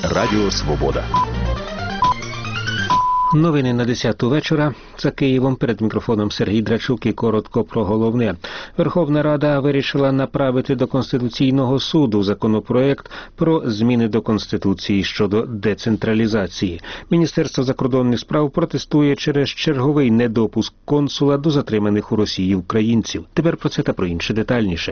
Радіо Свобода. Новини на 10-ту вечора. За Києвом перед мікрофоном Сергій Драчук і коротко про головне. Верховна Рада вирішила направити до Конституційного суду законопроект про зміни до Конституції щодо децентралізації. Міністерство закордонних справ протестує через черговий недопуск консула до затриманих у Росії українців. Тепер про це та про інше детальніше.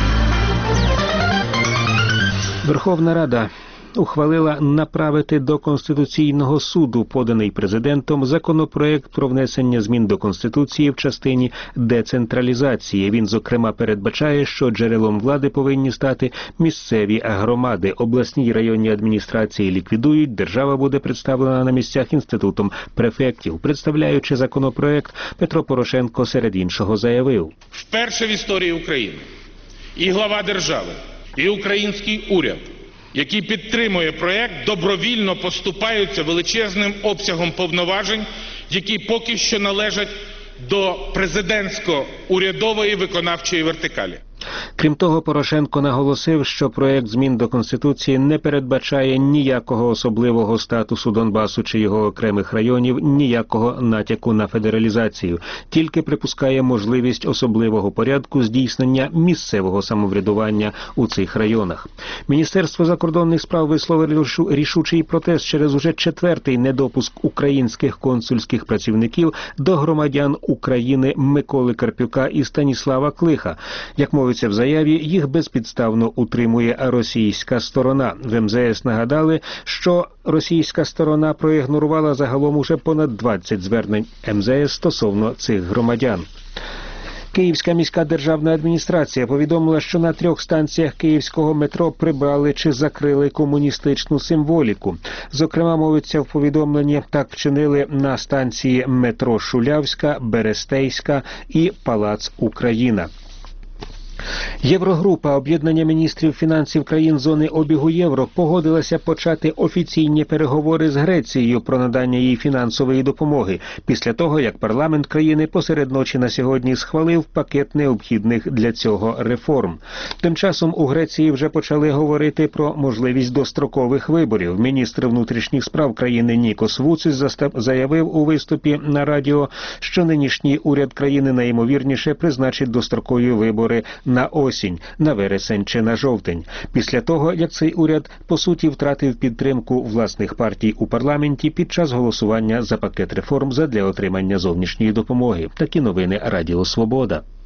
Верховна Рада ухвалила направити до Конституційного суду поданий президентом законопроект про внесення змін до Конституції в частині децентралізації. Він, зокрема, передбачає, що джерелом влади повинні стати місцеві громади. Обласні й районні адміністрації ліквідують, держава буде представлена на місцях інститутом префектів. Представляючи законопроект, Петро Порошенко серед іншого заявив: «Вперше в історії України і глава держави, і український уряд, який підтримує проект, добровільно поступаються величезним обсягом повноважень, які поки що належать до президентсько-урядової виконавчої вертикалі». Крім того, Порошенко наголосив, що проект змін до Конституції не передбачає ніякого особливого статусу Донбасу чи його окремих районів, ніякого натяку на федералізацію, тільки припускає можливість особливого порядку здійснення місцевого самоврядування у цих районах. Міністерство закордонних справ висловило рішучий протест через уже четвертий недопуск українських консульських працівників до громадян України Миколи Карпюка і Станіслава Клиха. Як мовиться в заяві, їх безпідставно утримує російська сторона. В МЗС нагадали, що російська сторона проігнорувала загалом уже понад 20 звернень МЗС стосовно цих громадян. Київська міська державна адміністрація повідомила, що на 3 станціях київського метро прибрали чи закрили комуністичну символіку. Зокрема, мовиться в повідомленні, так вчинили на станції метро Шулявська, Берестейська і Палац Україна. Єврогрупа об'єднання міністрів фінансів країн зони обігу євро погодилася почати офіційні переговори з Грецією про надання їй фінансової допомоги, після того, як парламент країни посеред ночі на сьогодні схвалив пакет необхідних для цього реформ. Тим часом у Греції вже почали говорити про можливість дострокових виборів. Міністр внутрішніх справ країни Нікос Вуцис заявив у виступі на радіо, що нинішній уряд країни найімовірніше призначить дострокові вибори на осінь, на вересень чи на жовтень. Після того, як цей уряд, по суті, втратив підтримку власних партій у парламенті під час голосування за пакет реформ задля отримання зовнішньої допомоги. Такі новини Радіо Свобода.